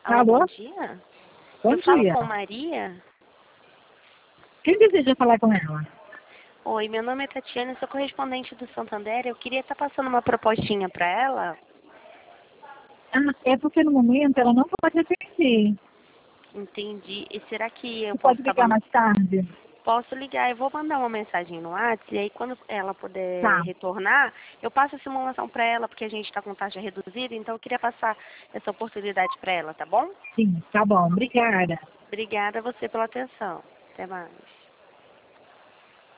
Alô, Alô? bom dia. Bom Eu falo dia. com Maria. Quem deseja falar com ela? Oi, meu nome é Tatiana, sou correspondente do Santander. Eu queria estar passando uma propostinha para ela. Ah, é porque no momento ela não pode atender. Entendi. E será que eu Você posso pode estar ligar mais tarde? Posso ligar, eu vou mandar uma mensagem no WhatsApp e aí quando ela puder Tá. retornar, eu passo a simulação para ela, porque a gente está com taxa reduzida, então eu queria passar essa oportunidade para ela, tá bom? Sim, tá bom. Obrigada. Obrigada a você pela atenção. Até mais.